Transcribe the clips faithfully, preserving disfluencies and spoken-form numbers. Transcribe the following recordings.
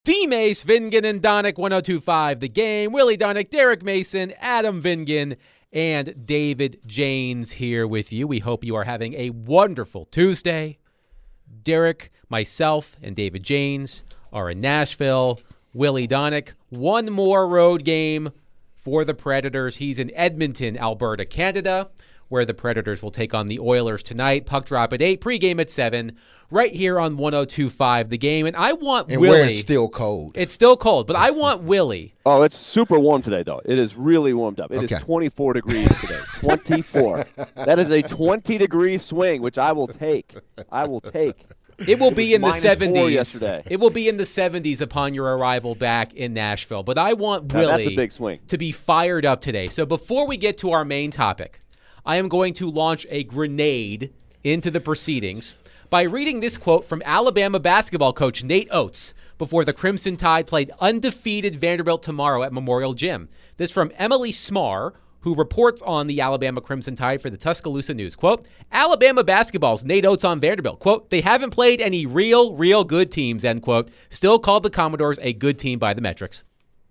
D-Mace, Vingan, and Donick, one oh two point five The Game. Willie Donick, Derek Mason, Adam Vingan, and David Janes here with you. We hope you are having a wonderful Tuesday. Derek, myself, and David Janes are in Nashville. Willie Donick, one more road game for the Predators. He's in Edmonton, Alberta, Canada, where the Predators will take on the Oilers tonight. Puck drop at eight, pregame at seven, right here on one oh two point five The Game. And I want and Willie. Where it's still cold. It's still cold, but I want Willie. Oh, it's super warm today, though. It is really warmed up. It okay. is twenty-four degrees today. twenty-four. That is a twenty-degree swing, which I will take. I will take. It will be in the seventies. Yesterday. It will be in the seventies upon your arrival back in Nashville. But I want now, Willie that's a big swing. to be fired up today. So before we get to our main topic, I am going to launch a grenade into the proceedings by reading this quote from Alabama basketball coach Nate Oates before the Crimson Tide played undefeated Vanderbilt tomorrow at Memorial Gym. This from Emily Smar, who reports on the Alabama Crimson Tide for the Tuscaloosa News. Quote, Alabama basketball's Nate Oates on Vanderbilt. Quote, they haven't played any real, real good teams, end quote. Still called the Commodores a good team by the metrics.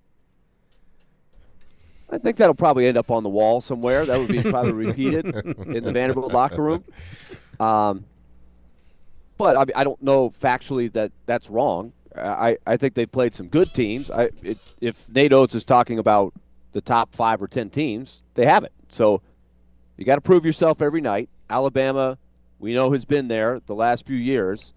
I think that'll probably end up on the wall somewhere. That would be probably repeated in the Vanderbilt locker room. Um, but I, mean, I don't know factually that that's wrong. I, I think they've played some good teams. I, it, if Nate Oates is talking about the top five or ten teams, they haven't. So you got to prove yourself every night. Alabama, we know, has been there the last few years.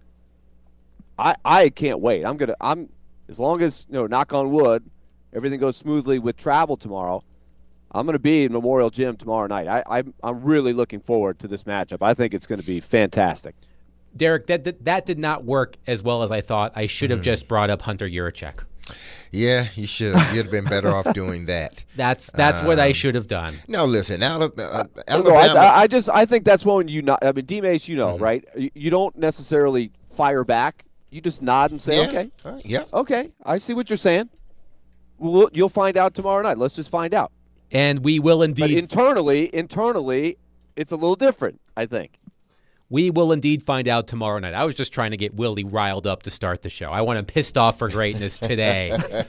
I I can't wait. I'm gonna I'm as long as, you know, knock on wood, everything goes smoothly with travel tomorrow. I'm going to be in Memorial Gym tomorrow night. I, I'm I'm really looking forward to this matchup. I think it's going to be fantastic. Derek, that, that that did not work as well as I thought. I should have mm. just brought up Hunter Yurachek. Yeah, you should. You'd have been better off doing that. That's that's um, what I should have done. No, listen, Alabama. Uh, Alabama. I, I just I think that's when you not. I mean, D-Mace, you know, mm-hmm. right? You, you don't necessarily fire back. You just nod and say, yeah. okay, uh, yeah, okay. I see what you're saying. We'll, you'll find out tomorrow night. Let's just find out. And we will indeed. But internally, internally, it's a little different, I think. We will indeed find out tomorrow night. I was just trying to get Willie riled up to start the show. I want him pissed off for greatness today.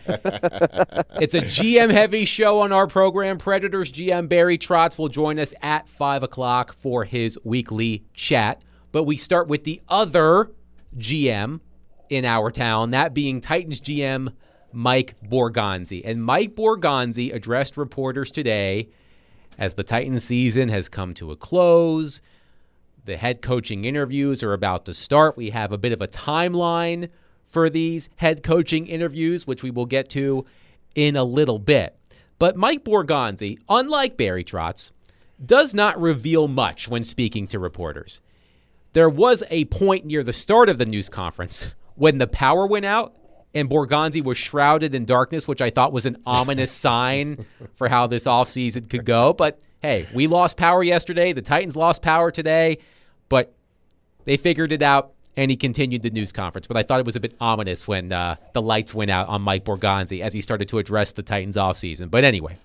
It's a G M-heavy show on our program. Predators G M Barry Trotz will join us at five o'clock for his weekly chat. But we start with the other G M in our town, that being Titans G M Mike Borgonzi. And Mike Borgonzi addressed reporters today as the Titans season has come to a close. The head coaching interviews are about to start. We have a bit of a timeline for these head coaching interviews, which we will get to in a little bit. But Mike Borgonzi, unlike Barry Trotz, does not reveal much when speaking to reporters. There was a point near the start of the news conference when the power went out and Borgonzi was shrouded in darkness, which I thought was an ominous sign for how this offseason could go. But hey, we lost power yesterday. The Titans lost power today. But they figured it out, and he continued the news conference. But I thought it was a bit ominous when uh, the lights went out on Mike Borgonzi as he started to address the Titans offseason. But anyway,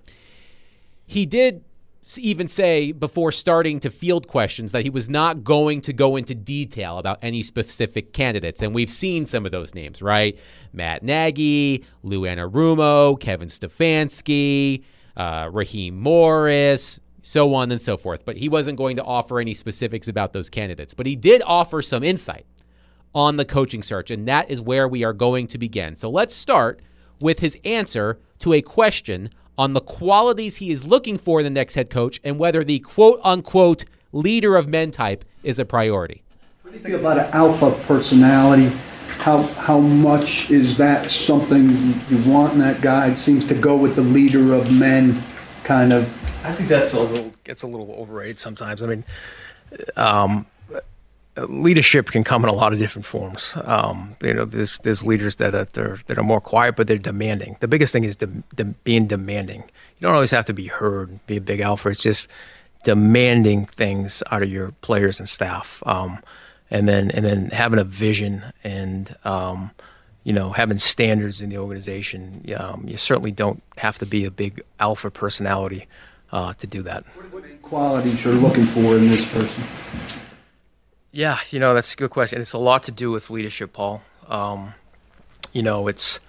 he did even say before starting to field questions that he was not going to go into detail about any specific candidates. And we've seen some of those names, right? Matt Nagy, Lou Anarumo, Kevin Stefanski, uh, Raheem Morris, so on and so forth. But he wasn't going to offer any specifics about those candidates. But he did offer some insight on the coaching search, and that is where we are going to begin. So let's start with his answer to a question on the qualities he is looking for in the next head coach and whether the quote-unquote leader of men type is a priority. What do you think about an alpha personality? How how much is that something you want in that guy? It seems to go with the leader of men kind of. I think that's a little gets a little overrated sometimes. I mean, um, leadership can come in a lot of different forms. Um, you know, there's there's leaders that are that are, that are more quiet, but they're demanding. The biggest thing is de- de- being demanding. You don't always have to be heard, be a big alpha. It's just demanding things out of your players and staff, um, and then and then having a vision and um, you know, having standards in the organization. Um, you certainly don't have to be a big alpha personality uh, to do that. What qualities you're looking for in this person? Yeah, you know, that's a good question. It's a lot to do with leadership, Paul. Um, you know, it's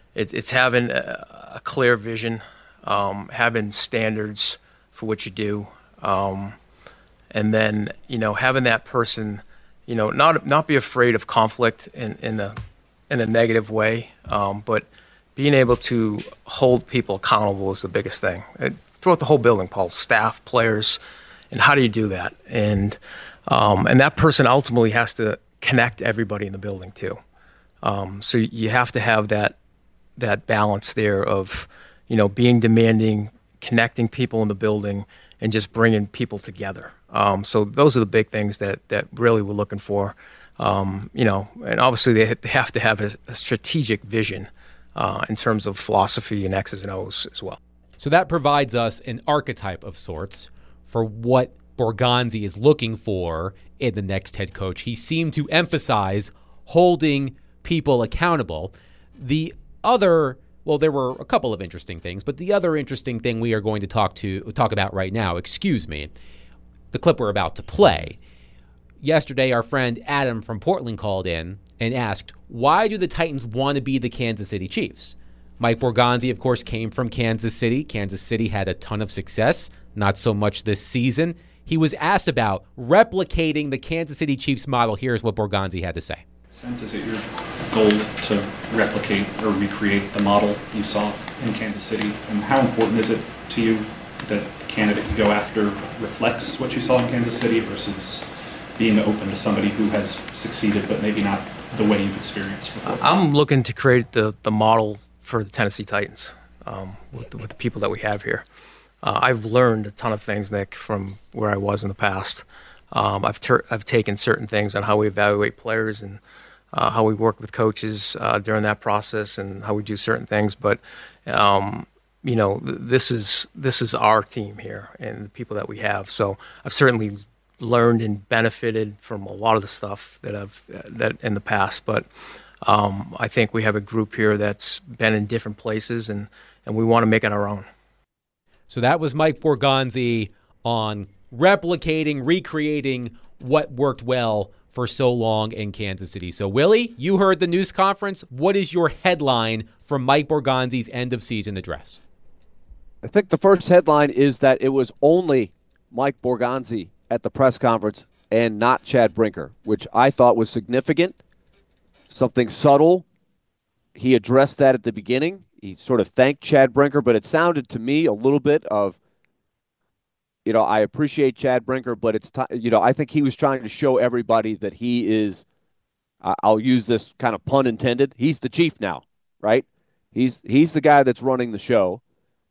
it, it's having a, a clear vision, um, having standards for what you do, um, and then you know having that person, you know, not not be afraid of conflict in in a in a negative way, um, but being able to hold people accountable is the biggest thing. It, throughout the whole building, Paul, staff, players, and how do you do that? And um, and that person ultimately has to connect everybody in the building too. Um, so you have to have that that balance there of, you know, being demanding, connecting people in the building, and just bringing people together. Um, so those are the big things that that really we're looking for. Um, you know, and obviously they have to have a, a strategic vision uh, in terms of philosophy and X's and O's as well. So that provides us an archetype of sorts for what Borgonzi is looking for in the next head coach. He seemed to emphasize holding people accountable. The other, well, there were a couple of interesting things, but the other interesting thing we are going to talk to talk about right now, excuse me, the clip we're about to play. Yesterday, our friend Adam from Portland called in and asked, why do the Titans want to be the Kansas City Chiefs? Mike Borgonzi, of course, came from Kansas City. Kansas City had a ton of success, not so much this season. He was asked about replicating the Kansas City Chiefs model. Here's what Borgonzi had to say. Is it your goal to replicate or recreate the model you saw in Kansas City? And how important is it to you that the candidate you go after reflects what you saw in Kansas City versus being open to somebody who has succeeded but maybe not the way you've experienced before? I'm looking to create the, the model for the Tennessee Titans um, with, with the people that we have here. Uh, I've learned a ton of things, Nick, from where I was in the past. Um, I've ter- I've taken certain things on how we evaluate players and uh, how we work with coaches uh, during that process and how we do certain things. But um, you know, th- this is this is our team here and the people that we have. So I've certainly learned and benefited from a lot of the stuff that I've that in the past. But um, I think we have a group here that's been in different places, and and we want to make it our own. So that was Mike Borgonzi on replicating, recreating what worked well for so long in Kansas City. So, Willie, you heard the news conference. What is your headline from Mike Borgonzi's end-of-season address? I think the first headline is that it was only Mike Borgonzi at the press conference and not Chad Brinker, which I thought was significant, something subtle. He addressed that at the beginning. He sort of thanked Chad Brinker, but it sounded to me a little bit of, you know, I appreciate Chad Brinker, but it's, t- you know, I think he was trying to show everybody that he is, uh, I'll use this kind of pun intended, he's the chief now, right? He's he's the guy that's running the show.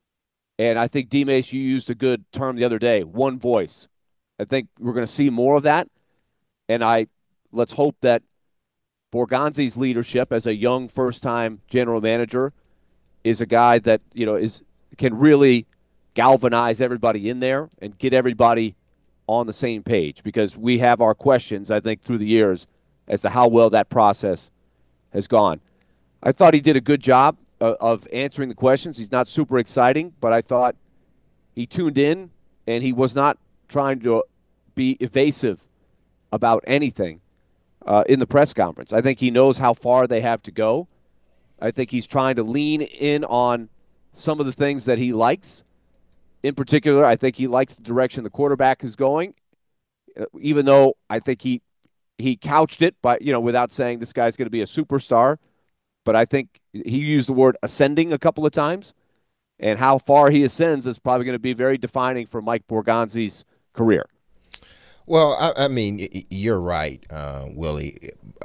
And I think, D-Mace, you used a good term the other day, one voice. I think we're going to see more of that. And I let's hope that Borgonzi's leadership as a young first-time general manager is a guy that, you know, is can really galvanize everybody in there and get everybody on the same page, because we have our questions, I think, through the years as to how well that process has gone. I thought he did a good job of, of answering the questions. He's not super exciting, but I thought he tuned in and he was not trying to be evasive about anything uh, in the press conference. I think he knows how far they have to go. I think he's trying to lean in on some of the things that he likes. In particular, I think he likes the direction the quarterback is going, uh, even though I think he he couched it by, you know, without saying this guy's going to be a superstar. But I think he used the word ascending a couple of times, and how far he ascends is probably going to be very defining for Mike Borgonzi's career. Well, I, I mean, you're right, uh, Willie.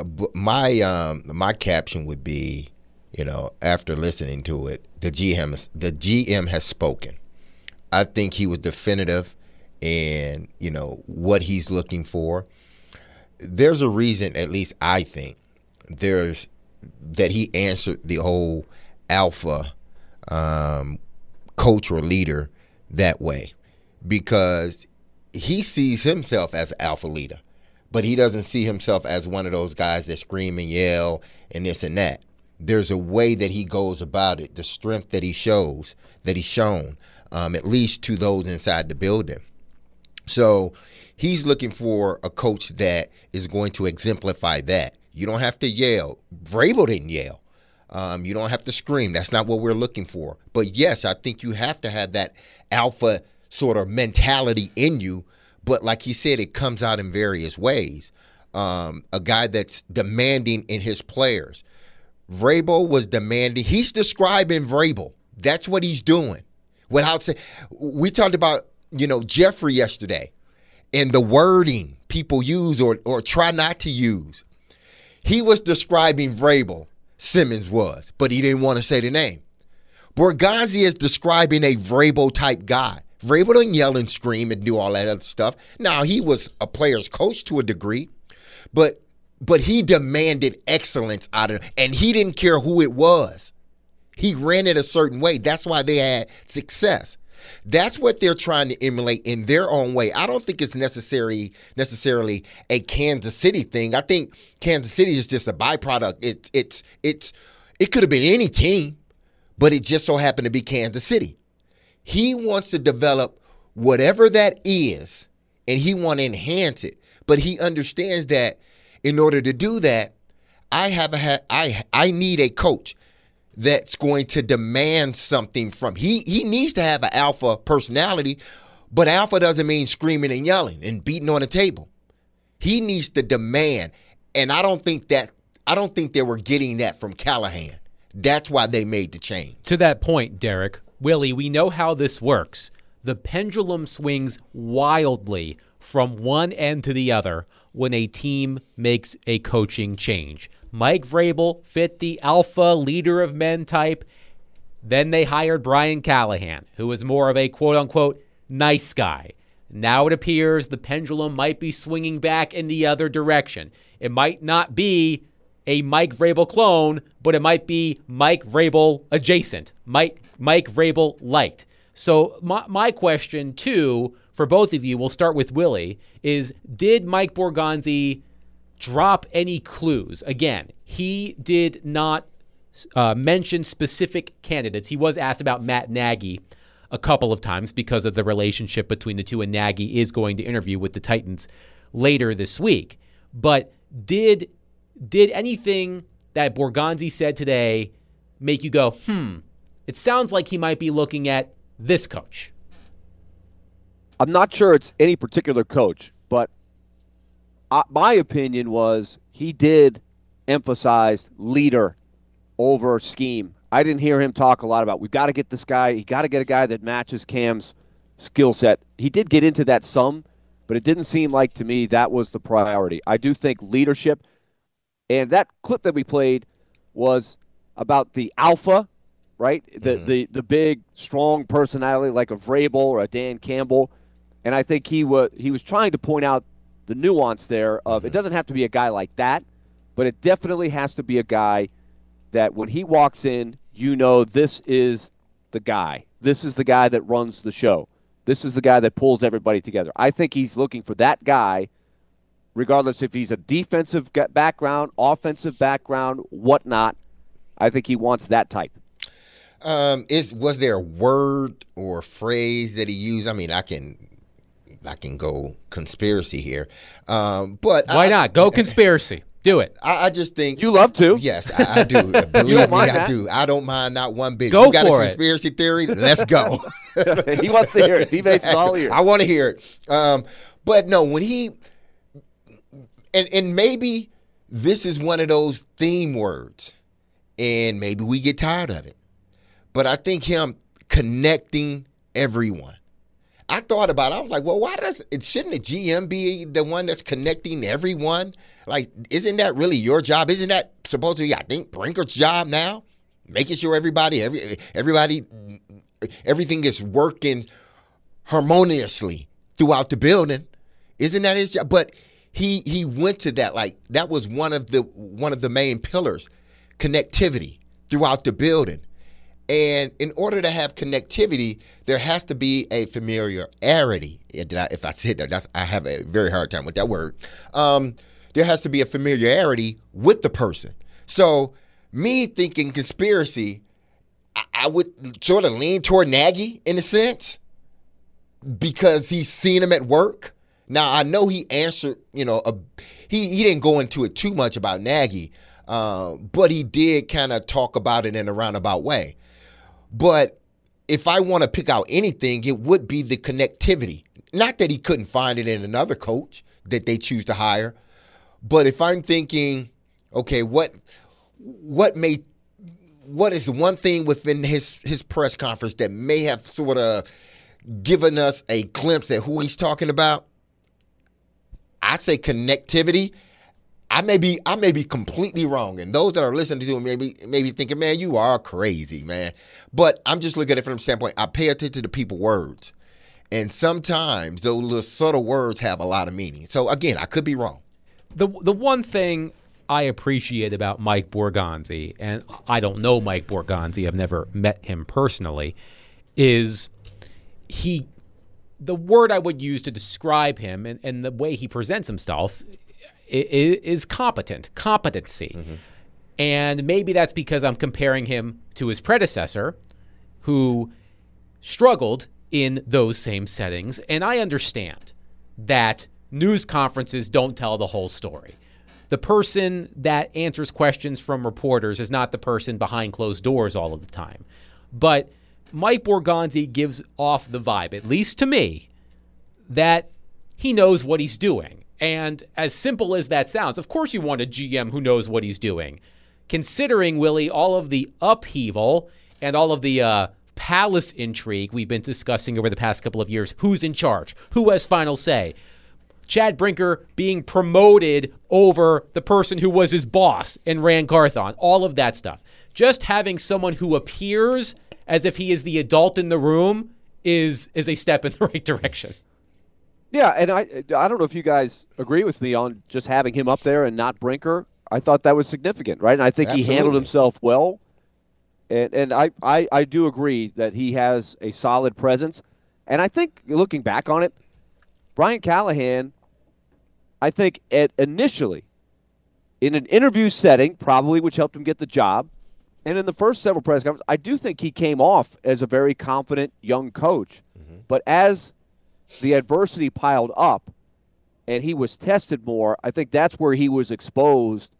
My um, my caption would be, you know, after listening to it, the G M the G M has spoken. I think he was definitive in, you know, what he's looking for. There's a reason, at least I think, there's that he answered the whole alpha um, coach or leader that way, because he sees himself as an alpha leader, but he doesn't see himself as one of those guys that scream and yell and this and that. There's a way that he goes about it, the strength that he shows, that he's shown, um, at least to those inside the building. So he's looking for a coach that is going to exemplify that. You don't have to yell. Vrabel didn't yell. Um, you don't have to scream. That's not what we're looking for. But yes, I think you have to have that alpha sort of mentality in you. But like he said, it comes out in various ways. Um, a guy that's demanding in his players. Vrabel was demanding. He's describing Vrabel. That's what he's doing. Without saying, we talked about, you know, Jeffrey yesterday and the wording people use or or try not to use. He was describing Vrabel. Simmons was, but he didn't want to say the name. Borgonzi is describing a Vrabel type guy. Vrabel didn't yell and scream and do all that other stuff. Now, he was a player's coach to a degree, but but he demanded excellence out of it, and he didn't care who it was. He ran it a certain way. That's why they had success. That's what they're trying to emulate in their own way. I don't think it's necessary necessarily a Kansas City thing. I think Kansas City is just a byproduct. It's it's it's it could have been any team, but it just so happened to be Kansas City. He wants to develop whatever that is, and he want to enhance it. But he understands that in order to do that, I have a I I need a coach that's going to demand something from he he needs to have an alpha personality, but alpha doesn't mean screaming and yelling and beating on the table. He needs to demand, and I don't think that I don't think they were getting that from Callahan. That's why they made the change. To that point, Derek, Willie, we know how this works. The pendulum swings wildly from one end to the other when a team makes a coaching change. Mike Vrabel fit the alpha leader of men type. Then they hired Brian Callahan, who was more of a quote-unquote nice guy. Now it appears the pendulum might be swinging back in the other direction. It might not be a Mike Vrabel clone, but it might be Mike Vrabel adjacent, Mike, Mike Vrabel light. So my, my question, too, for both of you, we'll start with Willie, is did Mike Borgonzi drop any clues? Again, he did not uh, mention specific candidates. He was asked about Matt Nagy a couple of times because of the relationship between the two, and Nagy is going to interview with the Titans later this week. But did did anything that Borgonzi said today make you go, hmm, it sounds like he might be looking at this coach? I'm not sure it's any particular coach, but Uh, my opinion was he did emphasize leader over scheme. I didn't hear him talk a lot about, we've got to get this guy, you got to get a guy that matches Cam's skill set. He did get into that some, but it didn't seem like to me that was the priority. I do think leadership, and that clip that we played was about the alpha, right? The mm-hmm. the the big, strong personality like a Vrabel or a Dan Campbell. And I think he was he was trying to point out the nuance there of it doesn't have to be a guy like that, but it definitely has to be a guy that when he walks in, you know this is the guy. This is the guy that runs the show. This is the guy that pulls everybody together. I think he's looking for that guy, regardless if he's a defensive background, offensive background, whatnot. I think he wants that type. Um, is was there a word or phrase that he used? I mean, I can... I can go conspiracy here, um, but why I, not go conspiracy? Do it. I, I just think you love to. Yes, I, I do. Believe me, I that? do. I don't mind not one bit. Go you got for a conspiracy it. theory? Let's go. He wants to hear it. Debate's all ears. I want to hear it. Um, but no, when he and and maybe this is one of those theme words, and maybe we get tired of it. But I think him connecting everyone. I thought about it. I was like, well, why does it shouldn't the G M be the one that's connecting everyone? Like, isn't that really your job? Isn't that supposed to be, I think, Brinker's job now? Making sure everybody, every, everybody, everything is working harmoniously throughout the building. Isn't that his job? But he he went to that, like that was one of the one of the main pillars, connectivity throughout the building. And in order to have connectivity, there has to be a familiarity. If I said that, that's, I have a very hard time with that word. Um, there has to be a familiarity with the person. So me thinking conspiracy, I, I would sort of lean toward Nagy in a sense because he's seen him at work. Now, I know he answered, you know, a, he, he didn't go into it too much about Nagy. uh, but he did kind of talk about it in a roundabout way. But if I want to pick out anything, it would be the connectivity. Not that he couldn't find it in another coach that they choose to hire, but if I'm thinking, okay, what what may what is one thing within his his press conference that may have sort of given us a glimpse at who he's talking about? I say connectivity. I may be I may be completely wrong, and those that are listening to him may be, may be thinking, man, you are crazy, man. But I'm just looking at it from the standpoint, I pay attention to people's words. And sometimes those little subtle words have a lot of meaning. So, again, I could be wrong. The the one thing I appreciate about Mike Borgonzi, and I don't know Mike Borgonzi, I've never met him personally, is he, the word I would use to describe him and, and the way he presents himself is, is competent, competency. Mm-hmm. And maybe that's because I'm comparing him to his predecessor, who struggled in those same settings. And I understand that news conferences don't tell the whole story. The person that answers questions from reporters is not the person behind closed doors all of the time. But Mike Borgonzi gives off the vibe, at least to me, that he knows what he's doing. And as simple as that sounds, of course you want a G M who knows what he's doing. Considering, Willie, all of the upheaval and all of the uh, palace intrigue we've been discussing over the past couple of years, who's in charge, who has final say, Chad Brinker being promoted over the person who was his boss and ran Carthon, all of that stuff. Just having someone who appears as if he is the adult in the room is is a step in the right direction. Yeah, and I I don't know if you guys agree with me on just having him up there and not Brinker. I thought that was significant, right? And I think Absolutely. He handled himself well. And and I, I, I do agree that he has a solid presence. And I think, looking back on it, Brian Callahan, I think at initially, in an interview setting, probably which helped him get the job, and in the first several press conferences, I do think he came off as a very confident young coach. Mm-hmm. But as the adversity piled up and he was tested more, I think that's where he was exposed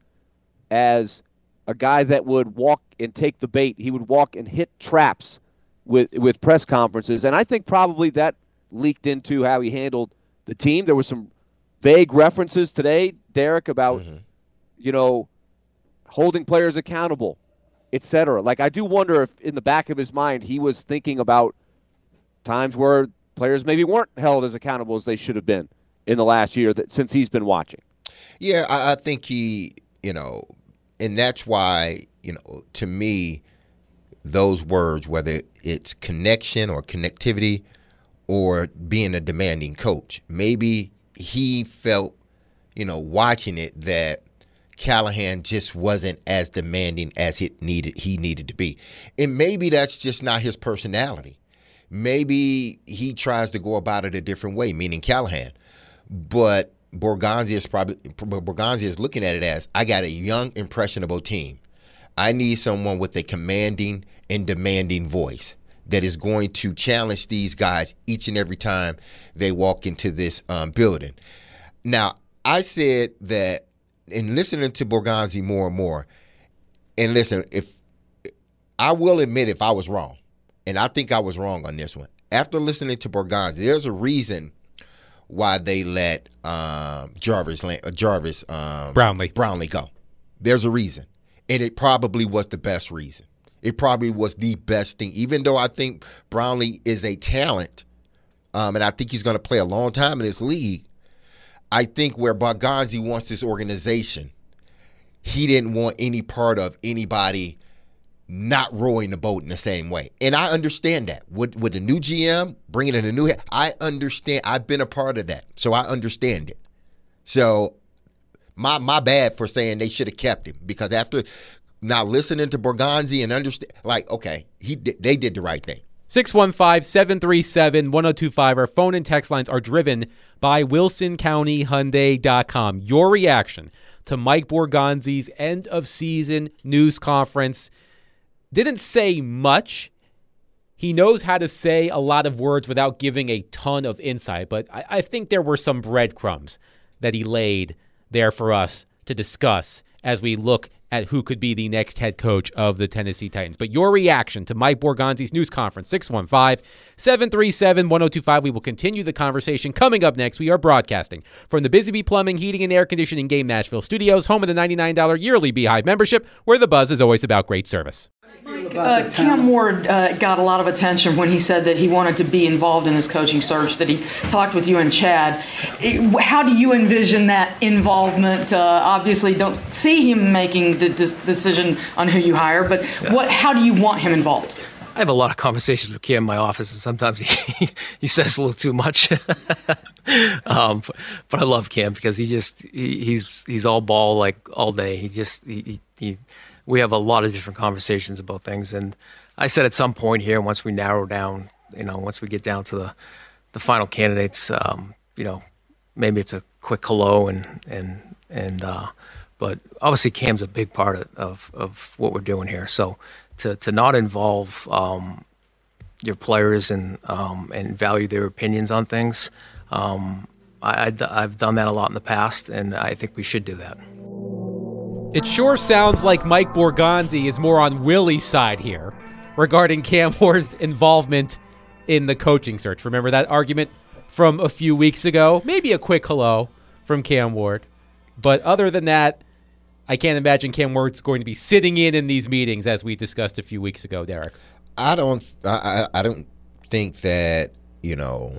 as a guy that would walk and take the bait. He would walk and hit traps with with press conferences. And I think probably that leaked into how he handled the team. There were some vague references today, Derek, about, mm-hmm. you know, holding players accountable, et cetera. Like, I do wonder if in the back of his mind he was thinking about times where players maybe weren't held as accountable as they should have been in the last year that since he's been watching. Yeah, I, I think he, you know, and that's why, you know, to me, those words, whether it's connection or connectivity or being a demanding coach, maybe he felt, you know, watching it that Callahan just wasn't as demanding as it needed he needed to be. And maybe that's just not his personality. Maybe he tries to go about it a different way, meaning Callahan. But Borgonzi is probably Borgonzi is looking at it as, I got a young, impressionable team. I need someone with a commanding and demanding voice that is going to challenge these guys each and every time they walk into this um, building. Now, I said that in listening to Borgonzi more and more, and listen, if I will admit if I was wrong, and I think I was wrong on this one. After listening to Borgonzi, there's a reason why they let um, Jarvis uh, Jarvis um, Brownlee Brownlee go. There's a reason, and it probably was the best reason. It probably was the best thing, even though I think Brownlee is a talent, um, and I think he's going to play a long time in this league. I think where Borgonzi wants this organization, he didn't want any part of anybody not rowing the boat in the same way. And I understand that. With, with the new G M, bringing in a new head, I understand. I've been a part of that, so I understand it. So my my bad for saying they should have kept him, because after now listening to Borgonzi and understand, like, okay, he they did the right thing. six one five, seven three seven, one oh two five. Our phone and text lines are driven by Wilson County Hyundai dot com. Your reaction to Mike Borgonzi's end-of-season news conference. Didn't say much. He knows how to say a lot of words without giving a ton of insight, but I, I think there were some breadcrumbs that he laid there for us to discuss as we look at who could be the next head coach of the Tennessee Titans. But your reaction to Mike Borgonzi's news conference, six one five, seven three seven, one oh two five. We will continue the conversation. Coming up next, we are broadcasting from the Busy Bee Plumbing, Heating, and Air Conditioning Game Nashville studios, home of the ninety-nine dollars yearly Beehive membership, where the buzz is always about great service. Uh, Cam Ward uh, got a lot of attention when he said that he wanted to be involved in this coaching search, that he talked with you and Chad. It, how do you envision that involvement? Uh, obviously, don't see him making the des- decision on who you hire, but Yeah. what? How do you want him involved? I have a lot of conversations with Cam in my office, and sometimes he he says a little too much. um, but, but I love Cam because he just he, he's he's all ball like all day. He just he, he, he we have a lot of different conversations about things, and I said at some point here, once we narrow down, you know, once we get down to the the final candidates, um, you know, maybe it's a quick hello and and and uh, but obviously Cam's a big part of, of of what we're doing here, so. To, to not involve um, your players and um, and value their opinions on things, um, I, I, I've done that a lot in the past, and I think we should do that. It sure sounds like Mike Borgonzi is more on Willie's side here regarding Cam Ward's involvement in the coaching search. Remember that argument from a few weeks ago? Maybe a quick hello from Cam Ward. But other than that, I can't imagine Cam Ward's going to be sitting in in these meetings as we discussed a few weeks ago, Derek. I don't. I, I don't think that you know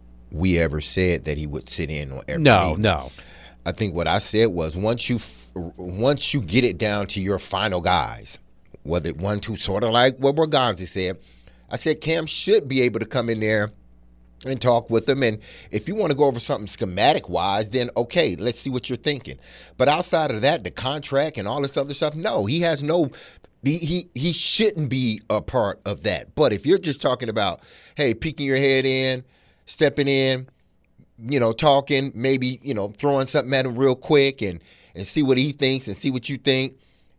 we ever said that he would sit in on every No, meeting. no. I think what I said was once you f- once you get it down to your final guys, whether one, two, sort of like what Borgonzi said, I said Cam should be able to come in there and talk with them. And if you want to go over something schematic-wise, then okay, let's see what you're thinking. But outside of that, the contract and all this other stuff, no, he has no he, he he shouldn't be a part of that. But if you're just talking about, hey, peeking your head in, stepping in, you know, talking, maybe, you know, throwing something at him real quick and, and see what he thinks and see what you think,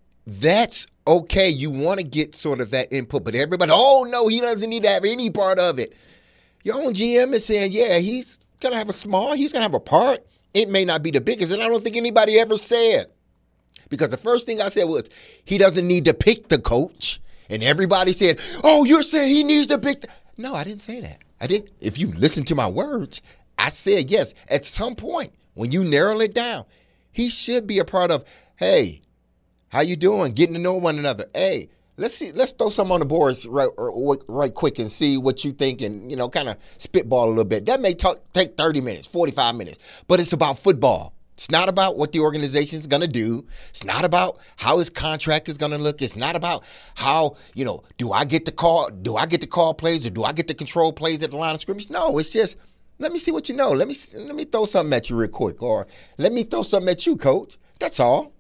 that's okay. You want to get sort of that input. But everybody, oh, no, he doesn't need to have any part of it. Your own G M is saying, yeah, he's going to have a small, he's going to have a part. It may not be the biggest, and I don't think anybody ever said. Because the first thing I said was, he doesn't need to pick the coach. And everybody said, oh, you're saying he needs to pick the... No, I didn't say that. I didn't. If you listen to my words, I said, yes, at some point, when you narrow it down, he should be a part of, hey, how you doing? Getting to know one another. Hey, Let's see. Let's throw some on the boards right, right quick and see what you think, and you know, kind of spitball a little bit. That may talk, take thirty minutes, forty-five minutes, but it's about football. It's not about what the organization is going to do. It's not about how his contract is going to look. It's not about how, you know, do I get the call? Do I get the call plays, or do I get the control plays at the line of scrimmage? No, it's just let me see what you know. Let me let me throw something at you real quick, or let me throw something at you, coach. That's all.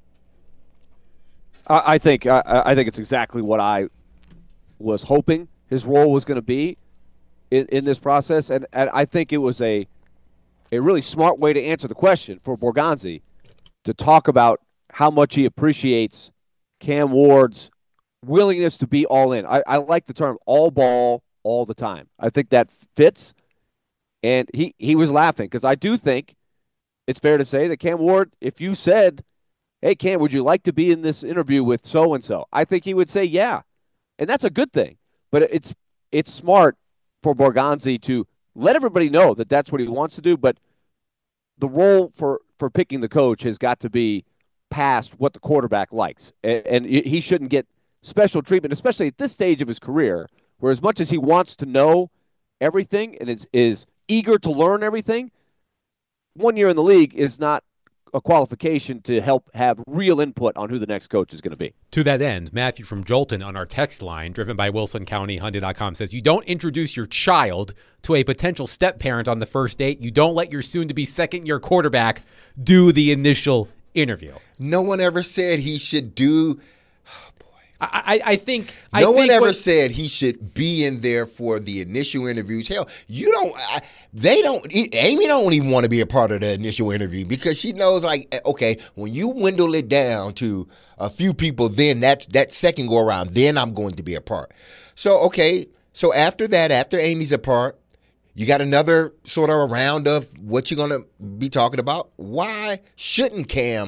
I think I, I think it's exactly what I was hoping his role was going to be in, in this process, and, and I think it was a a really smart way to answer the question for Borgonzi to talk about how much he appreciates Cam Ward's willingness to be all in. I, I like the term all ball all the time. I think that fits, and he, he was laughing because I do think it's fair to say that Cam Ward, if you said, hey, Cam, would you like to be in this interview with so-and-so? I think he would say, yeah. And that's a good thing. But it's it's smart for Borgonzi to let everybody know that that's what he wants to do. But the role for, for picking the coach has got to be past what the quarterback likes. And, and he shouldn't get special treatment, especially at this stage of his career, where as much as he wants to know everything and is, is eager to learn everything, one year in the league is not a qualification to help have real input on who the next coach is going to be. To that end, Matthew from Jolton on our text line, driven by Wilson County Hyundai dot com, says, you don't introduce your child to a potential step-parent on the first date. You don't let your soon-to-be second-year quarterback do the initial interview. No one ever said he should do... I, I, I think... No I one think ever what, said he should be in there for the initial interviews. Hell, you don't... I, they don't... Amy don't even want to be a part of the initial interview because she knows, like, okay, when you dwindle it down to a few people, then that's, that second go-around, then I'm going to be a part. So, okay, so after that, after Amy's a part, you got another sort of a round of what you're going to be talking about. Why shouldn't Cam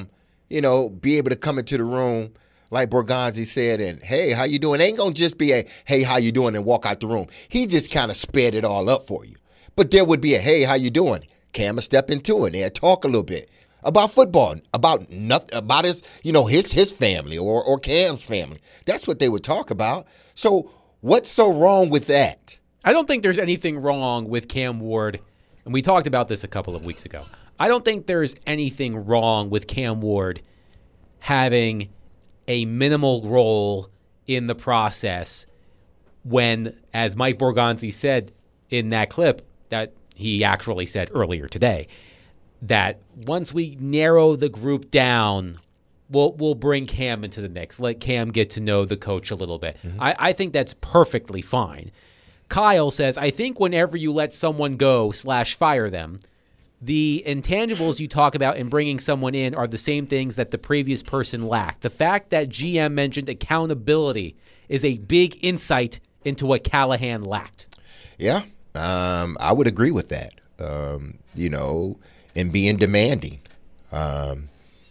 you know, be able to come into the room like Borgonzi said, and hey, how you doing? It ain't gonna just be a hey, how you doing, and walk out the room. He just kind of sped it all up for you. But there would be a hey, how you doing? Cam would step into it and talk a little bit about football, about nothing, about his, you know, his his family or or Cam's family. That's what they would talk about. So what's so wrong with that? I don't think there's anything wrong with Cam Ward, and we talked about this a couple of weeks ago. I don't think there's anything wrong with Cam Ward having a minimal role in the process when, as Mike Borgonzi said in that clip that he actually said earlier today, that once we narrow the group down, we'll we'll bring Cam into the mix, let Cam get to know the coach a little bit. Mm-hmm. I, I think that's perfectly fine. Kyle says, I think whenever you let someone go slash fire them, the intangibles you talk about in bringing someone in are the same things that the previous person lacked. The fact that G M mentioned accountability is a big insight into what Callahan lacked. Yeah, um, I would agree with that. Um, you know, and being demanding. Um,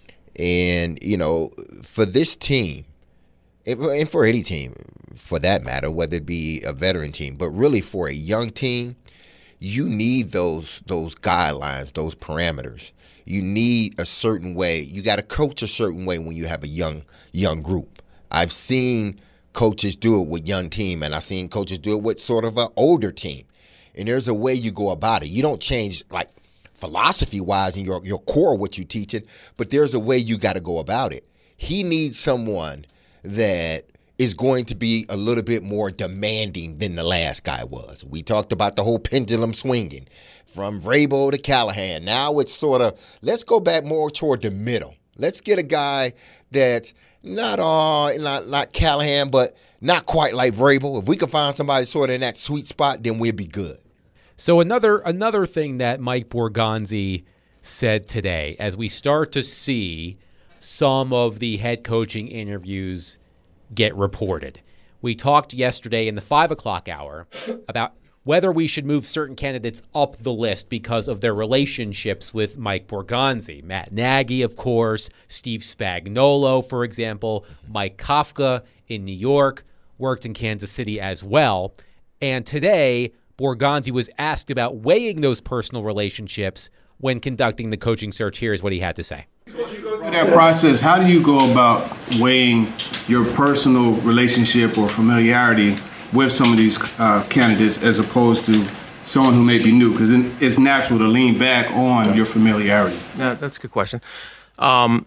and, you know, for this team, and for any team, for that matter, whether it be a veteran team, but really for a young team, you need those those guidelines, those parameters. You need a certain way. You got to coach a certain way when you have a young young group. I've seen coaches do it with young team, and I've seen coaches do it with sort of an older team. And there's a way you go about it. You don't change, like, philosophy-wise in your, your core what you're teaching, but there's a way you got to go about it. He needs someone that is going to be a little bit more demanding than the last guy was. We talked about the whole pendulum swinging from Vrabel to Callahan. Now it's sort of, let's go back more toward the middle. Let's get a guy that's not all, not, not Callahan, but not quite like Vrabel. If we can find somebody sort of in that sweet spot, then we'll be good. So another another thing that Mike Borgonzi said today, as we start to see some of the head coaching interviews get reported. We talked yesterday in the five o'clock hour about whether we should move certain candidates up the list because of their relationships with Mike Borgonzi. Matt Nagy, of course, Steve Spagnuolo, for example, Mike Kafka in New York, worked in Kansas City as well. And today, Borgonzi was asked about weighing those personal relationships when conducting the coaching search. Here's what he had to say. Through that process, how do you go about weighing your personal relationship or familiarity with some of these uh, candidates as opposed to someone who may be new? Because it's natural to lean back on your familiarity. Yeah, that's a good question. Um,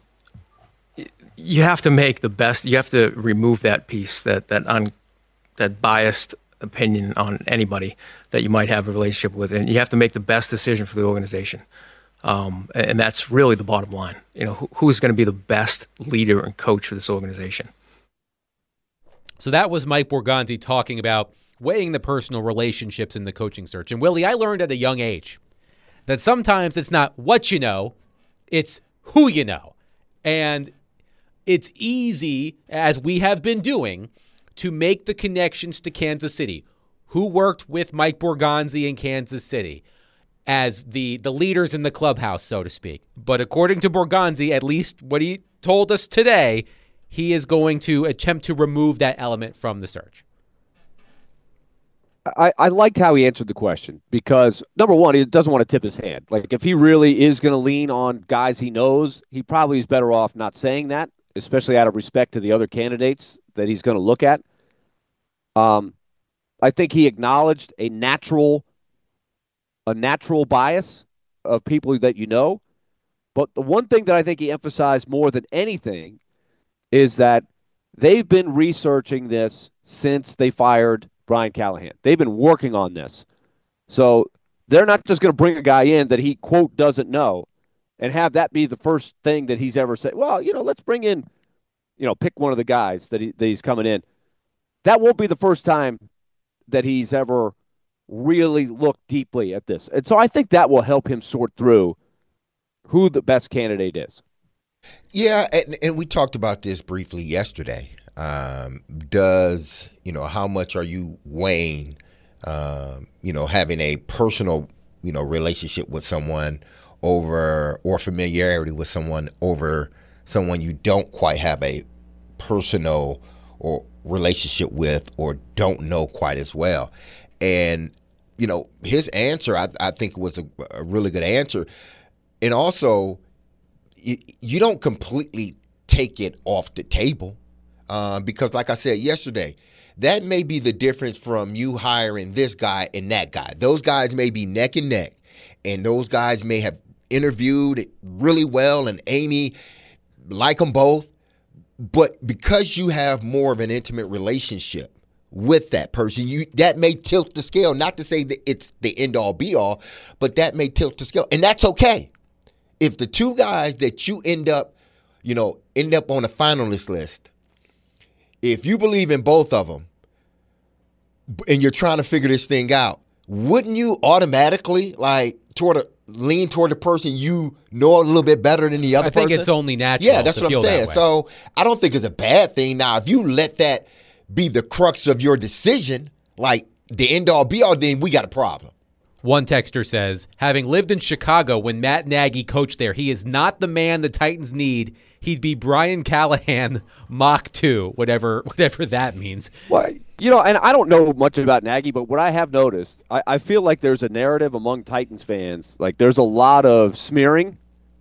you have to make the best. You have to remove that piece, that that un, that biased opinion on anybody that you might have a relationship with, and you have to make the best decision for the organization. Um, and that's really the bottom line. You know, who, who's going to be the best leader and coach for this organization? So that was Mike Borgonzi talking about weighing the personal relationships in the coaching search. And Willie, I learned at a young age that sometimes it's not what you know, it's who you know. And it's easy, as we have been doing, to make the connections to Kansas City. Who worked with Mike Borgonzi in Kansas City as the, the leaders in the clubhouse, so to speak. But according to Borgonzi, at least what he told us today, he is going to attempt to remove that element from the search. I, I liked how he answered the question because, number one, he doesn't want to tip his hand. Like, if he really is going to lean on guys he knows, he probably is better off not saying that, especially out of respect to the other candidates that he's going to look at. Um, I think he acknowledged a natural a natural bias of people that you know. But the one thing that I think he emphasized more than anything is that they've been researching this since they fired Brian Callahan. They've been working on this. So they're not just going to bring a guy in that he, quote, doesn't know and have that be the first thing that he's ever said. Well, you know, let's bring in, you know, pick one of the guys that, he, that he's coming in. That won't be the first time that he's ever really looked deeply at this. And so I think that will help him sort through who the best candidate is. Yeah, and, and we talked about this briefly yesterday. Um, does, you know, how much are you weighing, um, you know, having a personal, you know, relationship with someone over, or familiarity with someone over someone you don't quite have a personal or relationship with or don't know quite as well. And, you know, his answer, I, I think, was a, a really good answer. And also, you, you don't completely take it off the table uh, because, like I said yesterday, that may be the difference from you hiring this guy and that guy. Those guys may be neck and neck, and those guys may have interviewed really well, and Amy like them both. But because you have more of an intimate relationship with that person, you that may tilt the scale. Not to say that it's the end-all, be-all, but that may tilt the scale. And that's okay. If the two guys that you end up, you know, end up on the finalist list, if you believe in both of them and you're trying to figure this thing out, wouldn't you automatically, like, toward a, lean toward the person you know a little bit better than the other person? I think person? It's only natural. Yeah, that's to what I'm saying. So I don't think it's a bad thing. Now, if you let that be the crux of your decision, like the end-all, be-all, then we got a problem. One texter says, having lived in Chicago when Matt Nagy coached there, he is not the man the Titans need. He'd be Brian Callahan Mach two, whatever whatever that means. Well, you know, and I don't know much about Nagy, but what I have noticed, I, I feel like there's a narrative among Titans fans. Like there's a lot of smearing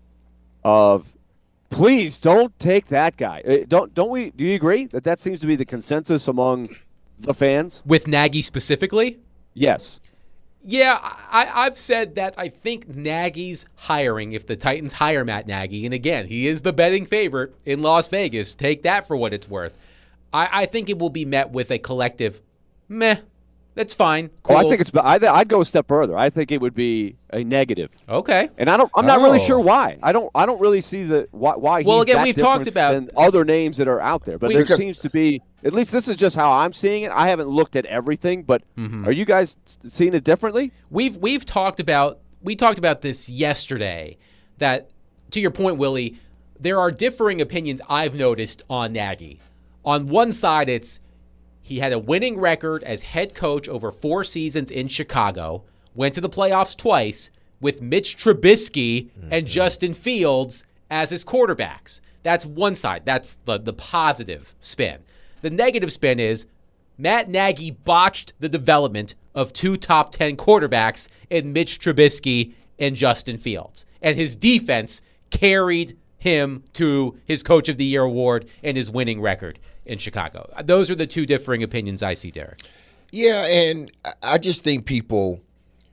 of, please don't take that guy. Don't don't we? Do you agree that that seems to be the consensus among the fans? With Nagy specifically? Yes. Yeah, I, I've said that I think Nagy's hiring, if the Titans hire Matt Nagy, and again, he is the betting favorite in Las Vegas, take that for what it's worth. I, I think it will be met with a collective, meh, that's fine. Cool. Oh, I think it's. I, I'd go a step further. I think it would be a negative. Okay. And I don't. I'm not oh. really sure why. I don't. I don't really see the why. why well, he's again, that we've talked about than other names that are out there, but we, there because, seems to be. At least this is just how I'm seeing it. I haven't looked at everything, but mm-hmm. are you guys seeing it differently? We've we've talked about we talked about this yesterday. That to your point, Willie, there are differing opinions I've noticed on Nagy. On one side, it's he had a winning record as head coach over four seasons in Chicago, went to the playoffs twice with Mitch Trubisky mm-hmm. and Justin Fields as his quarterbacks. That's one side. That's the, the positive spin. The negative spin is Matt Nagy botched the development of two top ten quarterbacks in Mitch Trubisky and Justin Fields. And his defense carried him to his Coach of the Year award and his winning record in Chicago. Those are the two differing opinions I see, Derek. Yeah, and I just think people,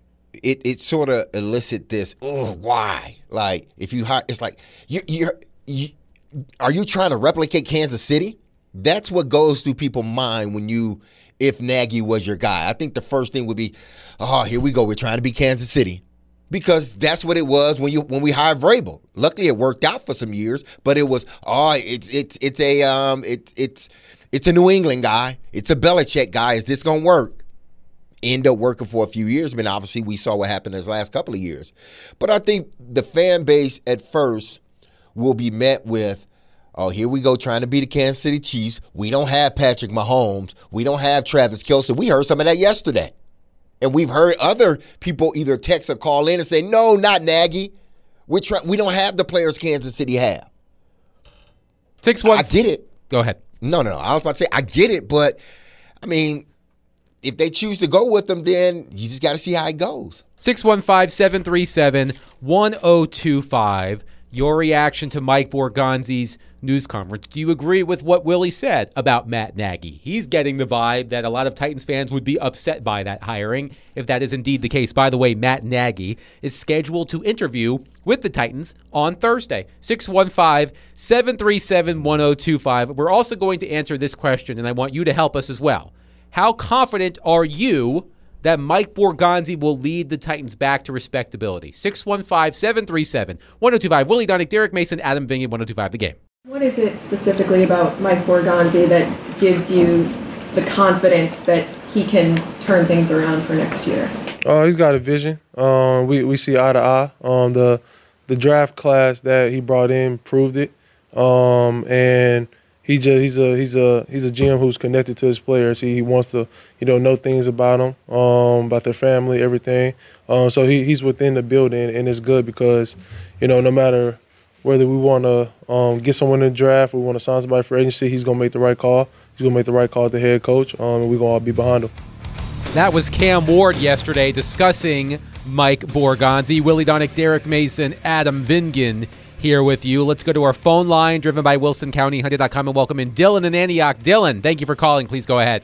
it, it sort of elicit this, oh, why? Like, if you hire, it's like, you, you're, you, are you trying to replicate Kansas City? That's what goes through people's mind when you, if Nagy was your guy. I think the first thing would be, oh, here we go. We're trying to be Kansas City. Because that's what it was when you when we hired Vrabel. Luckily, it worked out for some years, but it was oh, it's it's it's a um, it's it's it's a New England guy. It's a Belichick guy. Is this gonna work? End up working for a few years, but obviously we saw what happened in the last couple of years. But I think the fan base at first will be met with, oh, here we go trying to be the Kansas City Chiefs. We don't have Patrick Mahomes. We don't have Travis Kelce. We heard some of that yesterday. And we've heard other people either text or call in and say, no, not Nagy. We're try- we don't have the players Kansas City have. Six one. I get it. Go ahead. No, no, no. I was about to say, I get it. But, I mean, if they choose to go with them, then you just got to see how it goes. six one five, seven three seven, one oh two five. Your reaction to Mike Borgonzi's news conference. Do you agree with what Willie said about Matt Nagy? He's getting the vibe that a lot of Titans fans would be upset by that hiring, if that is indeed the case. By the way, Matt Nagy is scheduled to interview with the Titans on Thursday. six one five, seven three seven, one oh two five. We're also going to answer this question, and I want you to help us as well. How confident are you that Mike Borgonzi will lead the Titans back to respectability? six one five, seven three seven, one oh two five. Willie Donick, Derek Mason, Adam Vingan, one oh two five, The Game. What is it specifically about Mike Borgonzi that gives you the confidence that he can turn things around for next year? Uh, he's got a vision. Um, we, we see eye to eye. Um, the, the draft class that he brought in proved it. Um, and He just he's a he's a he's a G M who's connected to his players. He, he wants to you know know things about them, um, about their family, everything. Um, so he he's within the building, and it's good because you know no matter whether we want to um, get someone in the draft, or we want to sign somebody for agency, he's going to make the right call. He's going to make the right call at the head coach, um, and we're going to all be behind him. That was Cam Ward yesterday discussing Mike Borgonzi. Willie Donick, Derek Mason, Adam Vingan here with you. Let's go to our phone line, driven by Wilson County Hyundai dot com, and welcome in Dylan in Antioch. Dylan, thank you for calling. Please go ahead.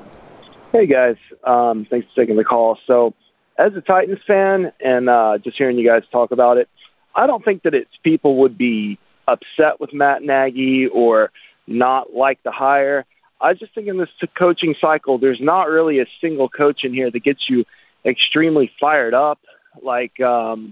Hey, guys. Um, thanks for taking the call. So, as a Titans fan and uh, just hearing you guys talk about it, I don't think that it's people would be upset with Matt Nagy or not like the hire. I just think in this coaching cycle, there's not really a single coach in here that gets you extremely fired up, like um,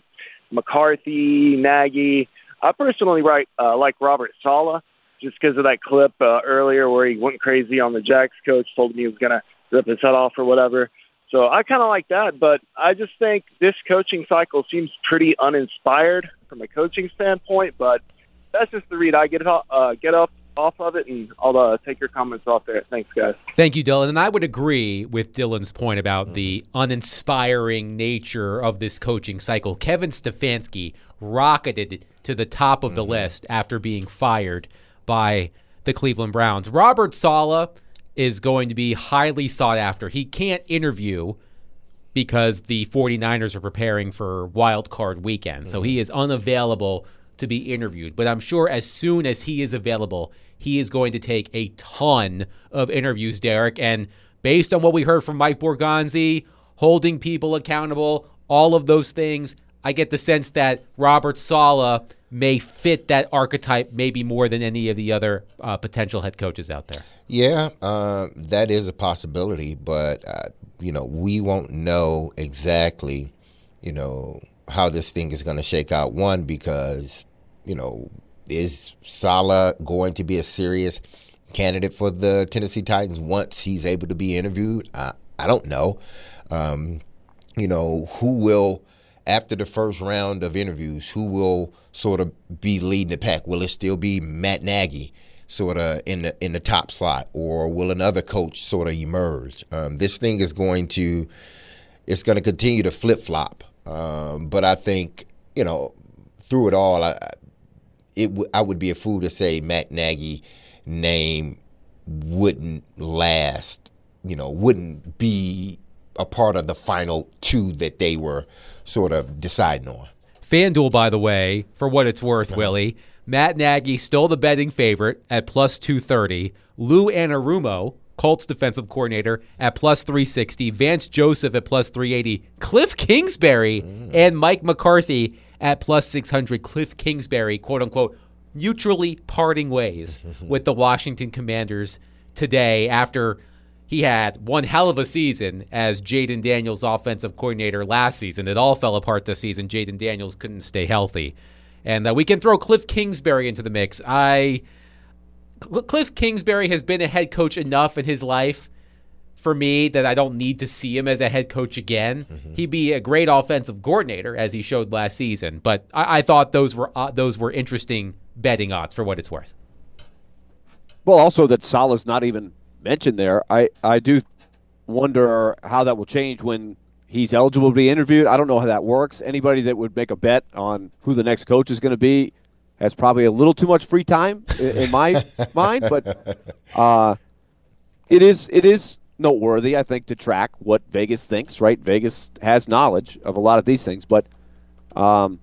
McCarthy, Nagy. I personally write, uh, like Robert Saleh, just because of that clip uh, earlier where he went crazy on the Jags coach, told him he was going to rip his head off or whatever. So I kind of like that, but I just think this coaching cycle seems pretty uninspired from a coaching standpoint, but that's just the read I get, uh, get up off of it, and I'll uh, take your comments off there. Thanks, guys. Thank you, Dylan. And I would agree with Dylan's point about the uninspiring nature of this coaching cycle. Kevin Stefanski rocketed to the top of the mm-hmm. list after being fired by the Cleveland Browns. Robert Saleh is going to be highly sought after. He can't interview because the 49ers are preparing for wild card weekend, mm-hmm. so he is unavailable to be interviewed. But I'm sure as soon as he is available, he is going to take a ton of interviews, Derek. And based on what we heard from Mike Borgonzi, holding people accountable, all of those things, I get the sense that Robert Saleh may fit that archetype maybe more than any of the other uh, potential head coaches out there. Yeah, uh, that is a possibility, but, uh, you know, we won't know exactly, you know, how this thing is going to shake out. One, because, you know, is Saleh going to be a serious candidate for the Tennessee Titans once he's able to be interviewed? I, I don't know. Um, you know, who will, after the first round of interviews, who will sort of be leading the pack? Will it still be Matt Nagy sort of in the in the top slot, or will another coach sort of emerge? Um, this thing is going to, it's going to continue to flip-flop. Um, but I think, you know, through it all, I, it w- I would be a fool to say Matt Nagy name wouldn't last, you know, wouldn't be a part of the final two that they were sort of deciding on. FanDuel, by the way, for what it's worth, uh-huh. Willie, Matt Nagy still the betting favorite at plus two thirty. Lou Anarumo, Colts defensive coordinator, at plus three sixty. Vance Joseph at plus three eighty. Cliff Kingsbury mm. and Mike McCarthy at plus six hundred. Cliff Kingsbury, quote-unquote, mutually parting ways with the Washington Commanders today after he had one hell of a season as Jaden Daniels offensive coordinator last season. It all fell apart this season. Jaden Daniels couldn't stay healthy. And uh, we can throw Cliff Kingsbury into the mix. I Cliff Kingsbury has been a head coach enough in his life for me that I don't need to see him as a head coach again. Mm-hmm. He'd be a great offensive coordinator, as he showed last season. But I, I thought those were uh, those were interesting betting odds for what it's worth. Well, also that Saleh's not even mentioned there. I, I do wonder how that will change when he's eligible to be interviewed. I don't know how that works. Anybody that would make a bet on who the next coach is going to be has probably a little too much free time in, in my mind. But uh, it is it is noteworthy, I think, to track what Vegas thinks, right? Vegas has knowledge of a lot of these things. But, um,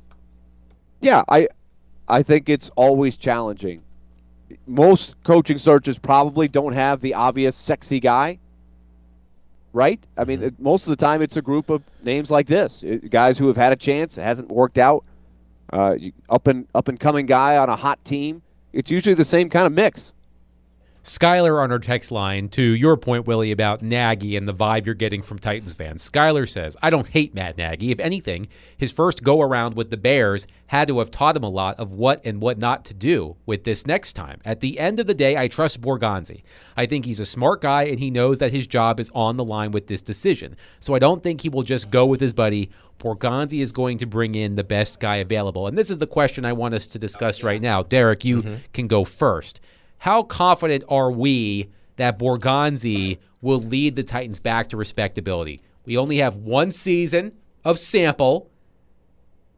yeah, I I think it's always challenging. Most coaching searches probably don't have the obvious sexy guy, right? I mean, mm-hmm. most of the time it's a group of names like this, guys who have had a chance, it hasn't worked out, uh, up and up and coming guy on a hot team. It's usually the same kind of mix. Skyler on our text line, to your point, Willie, about Nagy and the vibe you're getting from Titans fans. Skyler says, I don't hate Matt Nagy. If anything, his first go-around with the Bears had to have taught him a lot of what and what not to do with this next time. At the end of the day, I trust Borgonzi. I think he's a smart guy, and he knows that his job is on the line with this decision. So I don't think he will just go with his buddy. Borgonzi is going to bring in the best guy available. And this is the question I want us to discuss right now. Derek, you mm-hmm. can go first. How confident are we that Borgonzi will lead the Titans back to respectability? We only have one season of sample.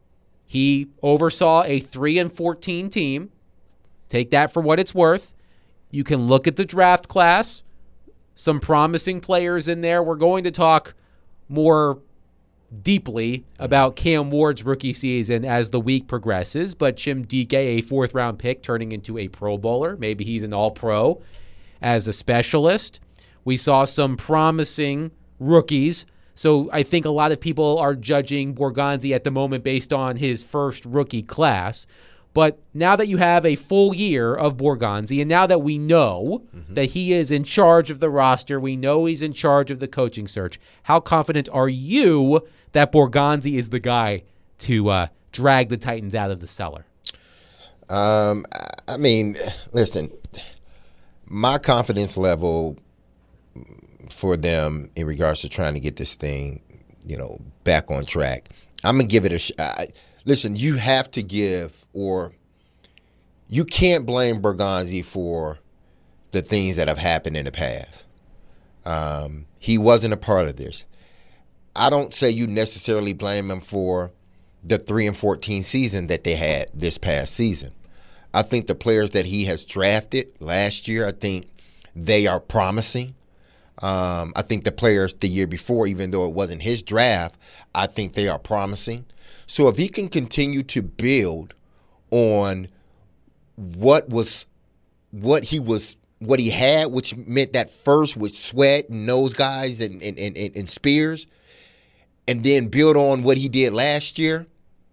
He oversaw a three and fourteen team. Take that for what it's worth. You can look at the draft class. Some promising players in there. We're going to talk more deeply about Cam Ward's rookie season as the week progresses, but Chimdike, a fourth-round pick, turning into a Pro Bowler. Maybe he's an all-pro as a specialist. We saw some promising rookies. So I think a lot of people are judging Borgonzi at the moment based on his first rookie class. But now that you have a full year of Borgonzi, and now that we know mm-hmm. that he is in charge of the roster, we know he's in charge of the coaching search, how confident are you that Borgonzi is the guy to uh, drag the Titans out of the cellar? Um, I mean, listen, my confidence level for them in regards to trying to get this thing, you know, back on track, I'm going to give it a shot. Listen, you have to give, or you can't blame Borgonzi for the things that have happened in the past. Um, he wasn't a part of this. I don't say you necessarily blame him for the three and fourteen season that they had this past season. I think the players that he has drafted last year, I think they are promising. Um, I think the players the year before, even though it wasn't his draft, I think they are promising. So if he can continue to build on what was what he was what he had, which meant that first with Sweat and those guys and and, and, and Spears, and then build on what he did last year,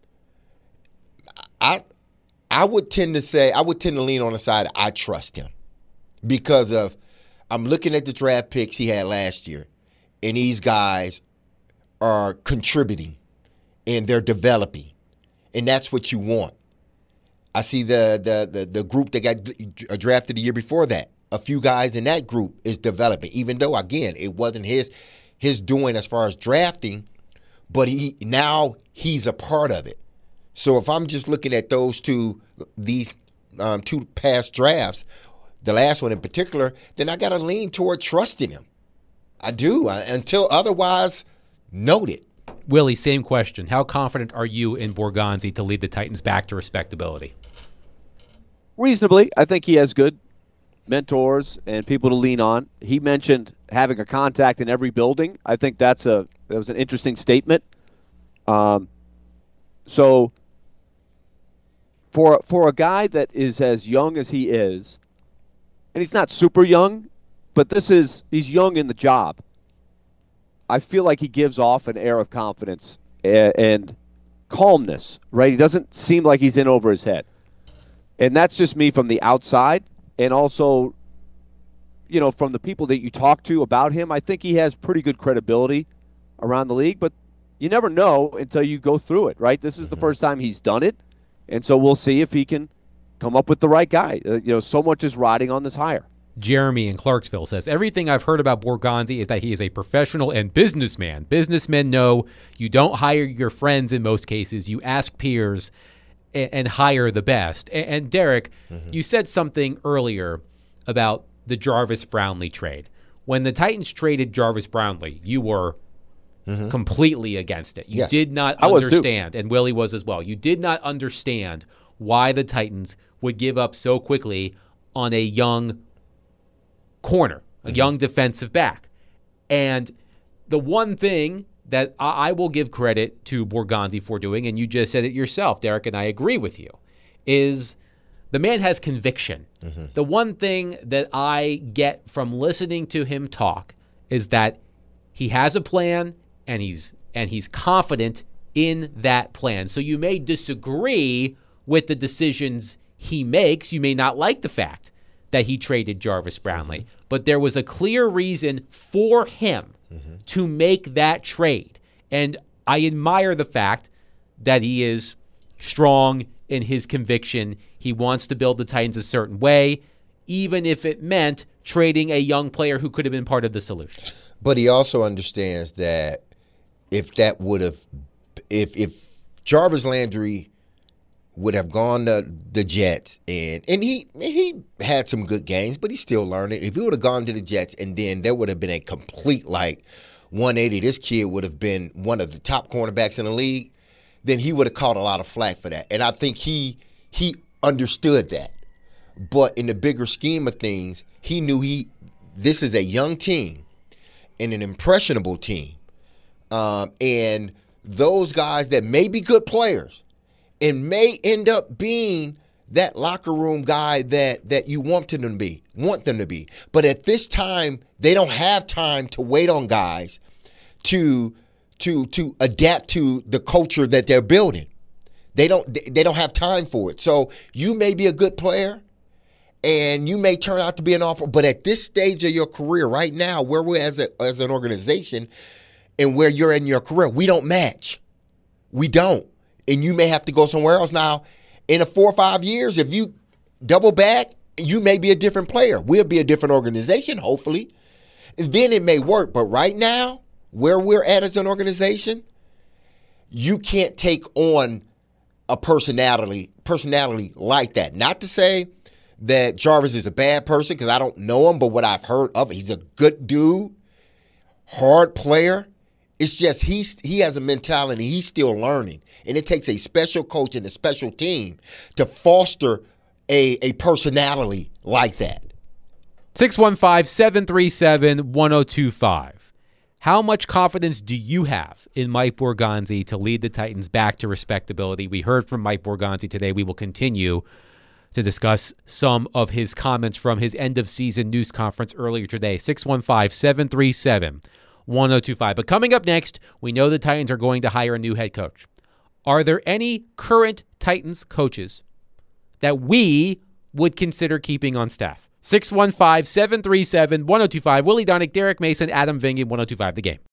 I I would tend to say I would tend to lean on the side I trust him, because of I'm looking at the draft picks he had last year, and these guys are contributing. And they're developing, and that's what you want. I see the the the, the group that got drafted the year before that. A few guys in that group is developing, even though, again, it wasn't his his doing as far as drafting, but he now he's a part of it. So if I'm just looking at those two, these um, two past drafts, the last one in particular, then I got to lean toward trusting him. I do, I, until otherwise noted. Willie, same question. How confident are you in Borgonzi to lead the Titans back to respectability? Reasonably. I think he has good mentors and people to lean on. He mentioned having a contact in every building. I think that's a that was an interesting statement. Um, so for for a guy that is as young as he is, and he's not super young, but this is he's young in the job. I feel like he gives off an air of confidence and, and calmness, right? He doesn't seem like he's in over his head. And that's just me from the outside. And also, you know, from the people that you talk to about him, I think he has pretty good credibility around the league. But you never know until you go through it, right? This is the first time he's done it. And so we'll see if he can come up with the right guy. Uh, you know, so much is riding on this hire. Jeremy in Clarksville says, everything I've heard about Borgonzi is that he is a professional and businessman. Businessmen know you don't hire your friends in most cases. You ask peers and, and hire the best. And, and Derek, mm-hmm. you said something earlier about the Jarvis Brownlee trade. When the Titans traded Jarvis Brownlee, you were mm-hmm. completely against it. You yes. did not I understand, and Willie was as well. You did not understand why the Titans would give up so quickly on a young corner, a mm-hmm. young defensive back. And the one thing that I, I will give credit to Borgonzi for doing, and you just said it yourself, Derek, and I agree with you, is the man has conviction. Mm-hmm. The one thing that I get from listening to him talk is that he has a plan and he's and he's confident in that plan. So you may disagree with the decisions he makes. You may not like the fact that he traded Jarvis Brownlee. Mm-hmm. But there was a clear reason for him mm-hmm. to make that trade. And I admire the fact that he is strong in his conviction. He wants to build the Titans a certain way, even if it meant trading a young player who could have been part of the solution. But he also understands that if that would have, if if Jarvis Landry would have gone to the Jets, and and he he had some good games, but he's still learning. If he would have gone to the Jets, and then there would have been a complete like one eighty, this kid would have been one of the top cornerbacks in the league, then he would have caught a lot of flack for that. And I think he he understood that. But in the bigger scheme of things, he knew he this is a young team and an impressionable team. Um, and those guys that may be good players and may end up being that locker room guy that that you want them to be, want them to be. But at this time, they don't have time to wait on guys to to to adapt to the culture that they're building. They don't they don't have time for it. So you may be a good player and you may turn out to be an offer, but at this stage of your career right now, where we're as a, as an organization and where you're in your career, we don't match. We don't. And you may have to go somewhere else. Now, in a four or five years, if you double back, you may be a different player. We'll be a different organization, hopefully. And then it may work. But right now, where we're at as an organization, you can't take on a personality personality like that. Not to say that Jarvis is a bad person, because I don't know him, but what I've heard of, he's a good dude, hard player. It's just he's, he has a mentality. He's still learning. And it takes a special coach and a special team to foster a, a personality like that. six one five, seven three seven, one oh two five. How much confidence do you have in Mike Borgonzi to lead the Titans back to respectability? We heard from Mike Borgonzi today. We will continue to discuss some of his comments from his end-of-season news conference earlier today. six one five, seven three seven, one oh two five. But coming up next, we know the Titans are going to hire a new head coach. Are there any current Titans coaches that we would consider keeping on staff? six one five, seven three seven, one oh two five. Willie Donick, Derek Mason, Adam Vingan, one oh two five The Game.